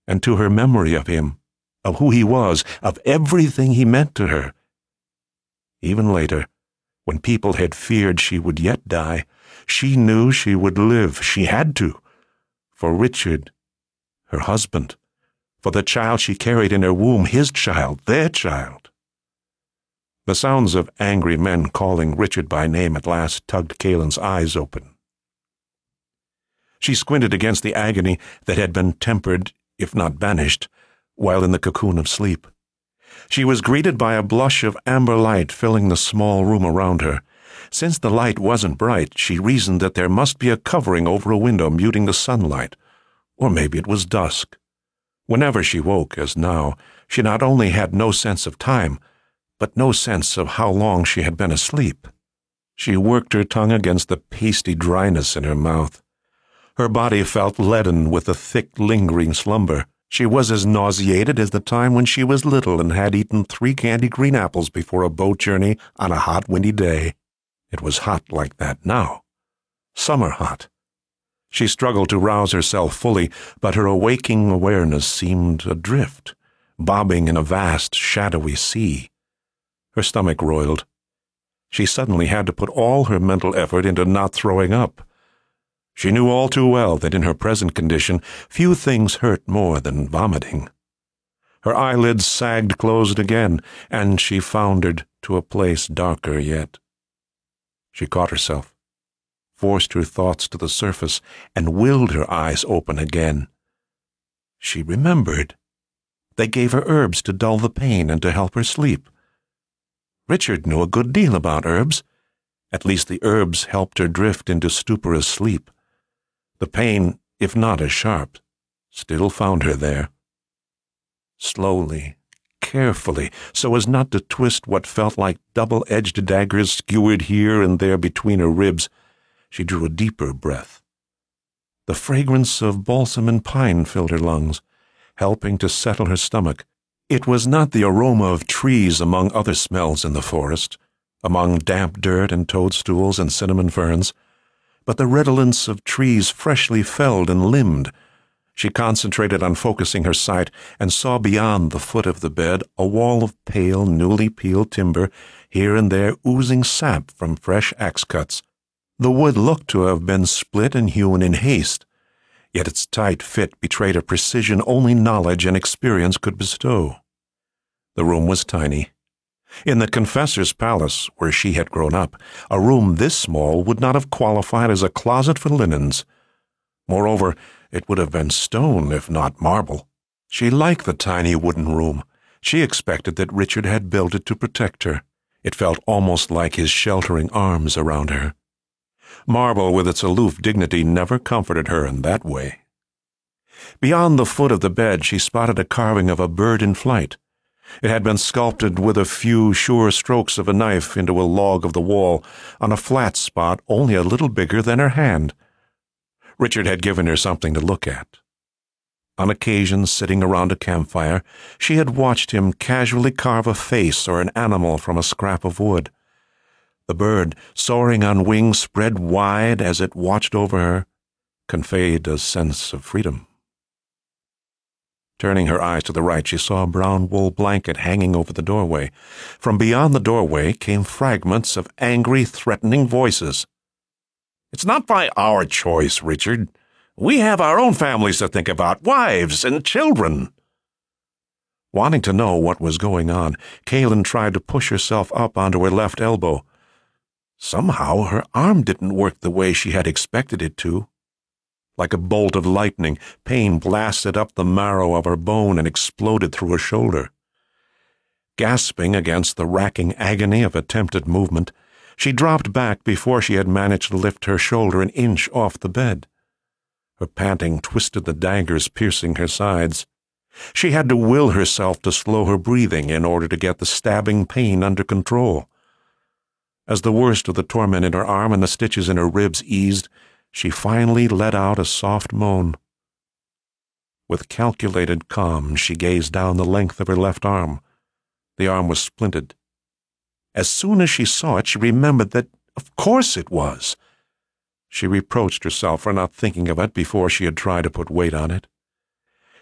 and to her memory of him, of who he was, of everything he meant to her. Even later, when people had feared she would yet die, she knew she would live. She had to. For Richard, her husband, for the child she carried in her womb, his child, their child. The sounds of angry men calling Richard by name at last tugged Kahlin's eyes open. She squinted against the agony that had been tempered, if not banished, while in the cocoon of sleep. She was greeted by a blush of amber light filling the small room around her. Since the light wasn't bright, she reasoned that there must be a covering over a window muting the sunlight, or maybe it was dusk. Whenever she woke, as now, she not only had no sense of time, but no sense of how long she had been asleep. She worked her tongue against the pasty dryness in her mouth. Her body felt leaden with the thick, lingering slumber. She was as nauseated as the time when she was little and had eaten 3 candy green apples before a boat journey on a hot, windy day. It was hot like that now. Summer hot. She struggled to rouse herself fully, but her awaking awareness seemed adrift, bobbing in a vast, shadowy sea. Her stomach roiled. She suddenly had to put all her mental effort into not throwing up. She knew all too well that in her present condition few things hurt more than vomiting. Her eyelids sagged closed again, and she foundered to a place darker yet. She caught herself, forced her thoughts to the surface, and willed her eyes open again. She remembered. They gave her herbs to dull the pain and to help her sleep. Richard knew a good deal about herbs. At least the herbs helped her drift into stuporous sleep. The pain, if not as sharp, still found her there. Slowly, carefully, so as not to twist what felt like double-edged daggers skewered here and there between her ribs, she drew a deeper breath. The fragrance of balsam and pine filled her lungs, helping to settle her stomach. It was not the aroma of trees among other smells in the forest, among damp dirt and toadstools and cinnamon ferns, but the redolence of trees freshly felled and limbed. She concentrated on focusing her sight and saw beyond the foot of the bed a wall of pale, newly peeled timber, here and there oozing sap from fresh axe cuts. The wood looked to have been split and hewn in haste, yet its tight fit betrayed a precision only knowledge and experience could bestow. The room was tiny. In the confessor's palace, where she had grown up, a room this small would not have qualified as a closet for linens. Moreover, it would have been stone, if not marble. She liked the tiny wooden room. She expected that Richard had built it to protect her. It felt almost like his sheltering arms around her. Marble, with its aloof dignity, never comforted her in that way. Beyond the foot of the bed, she spotted a carving of a bird in flight. It had been sculpted with a few sure strokes of a knife into a log of the wall, on a flat spot only a little bigger than her hand. Richard had given her something to look at. On occasion, sitting around a campfire, she had watched him casually carve a face or an animal from a scrap of wood. The bird, soaring on wings spread wide as it watched over her, conveyed a sense of freedom. Turning her eyes to the right, she saw a brown wool blanket hanging over the doorway. From beyond the doorway came fragments of angry, threatening voices. "It's not by our choice, Richard. We have our own families to think about, wives and children." Wanting to know what was going on, Kahlin tried to push herself up onto her left elbow. Somehow her arm didn't work the way she had expected it to. Like a bolt of lightning, pain blasted up the marrow of her bone and exploded through her shoulder. Gasping against the racking agony of attempted movement, she dropped back before she had managed to lift her shoulder an inch off the bed. Her panting twisted the daggers piercing her sides. She had to will herself to slow her breathing in order to get the stabbing pain under control. As the worst of the torment in her arm and the stitches in her ribs eased, she finally let out a soft moan. With calculated calm, she gazed down the length of her left arm. The arm was splinted. As soon as she saw it, she remembered that, of course, it was. She reproached herself for not thinking of it before she had tried to put weight on it.